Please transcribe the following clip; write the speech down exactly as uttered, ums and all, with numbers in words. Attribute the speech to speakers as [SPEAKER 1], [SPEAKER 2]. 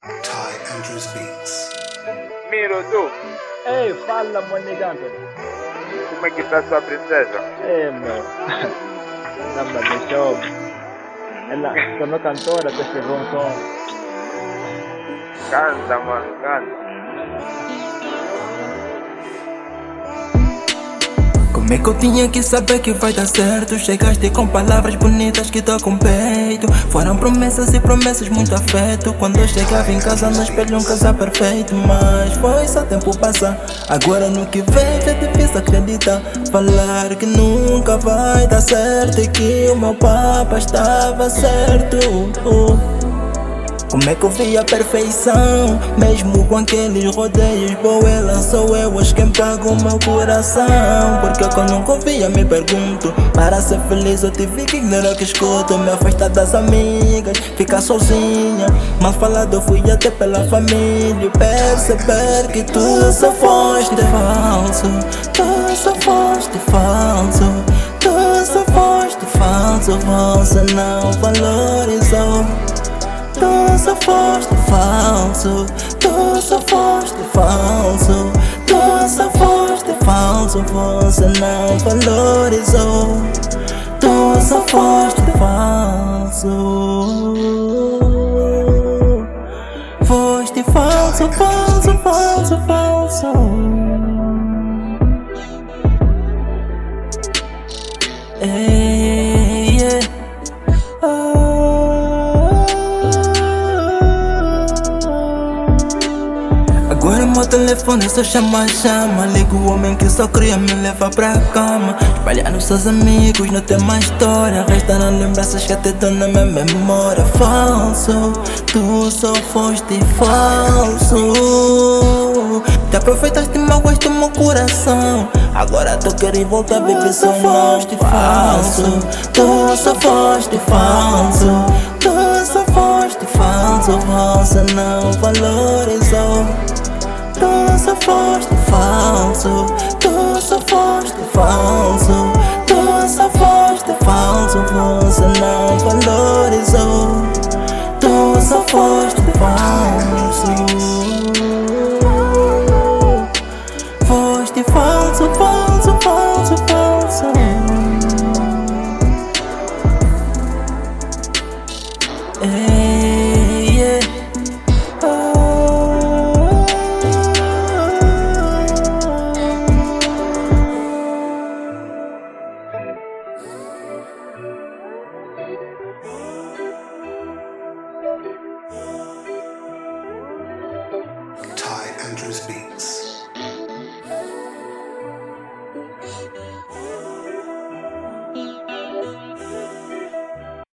[SPEAKER 1] Ty Andrews Beats.
[SPEAKER 2] Miro, tu,
[SPEAKER 3] Ei, fala, meu negante.
[SPEAKER 2] como é que está a sua princesa?
[SPEAKER 3] É, meu. Nada de show. Ela tornou cantora, até escreveu um som.
[SPEAKER 2] Canta, mano, canta.
[SPEAKER 4] Como é que eu tinha que saber que vai dar certo? Chegaste com palavras bonitas que tocam peito. Foram promessas e promessas, muito afeto. Quando eu chegava em casa no espelho um casal perfeito. Mas foi só tempo passar. Agora no que vejo é difícil acreditar. Falar que nunca vai dar certo e que o meu papa estava certo. Como é que eu vi a perfeição? Mesmo com aqueles rodeios, boa, ela sou eu, hoje quem paga o meu coração. Porque quando não confia me pergunto, para ser feliz eu tive que ignorar o que escuto. Me afastar das amigas, ficar sozinha. Mal falado eu fui até pela família. Perceber que tu só foste falso. Tu só foste falso. Tu só foste falso. Você não valorizou. Tu só foste falso, tu só foste falso, tu só foste falso, você não valorizou. Tu só foste falso, foste falso, falso, falso, falso. Ei, yeah. Oh. Agora meu telefone só chama, chama. Ligo o homem que só queria me levar pra cama. Espalhar nos seus amigos, não tem mais história. Resta nas lembranças que até dão na minha memória. Falso, tu só foste falso. Te aproveitaste e magoaste o meu coração. Agora tu queres voltar a viver só foste falso. Tu só foste falso. Tu só foste falso. Você não valorizou. Tu só foste falso, tu só foste falso, tu só foste falso, você não valorizou. Tu só foste falso, foste falso, falso, falso, falso. Ei, yeah.
[SPEAKER 1] Ty Andrews Beats.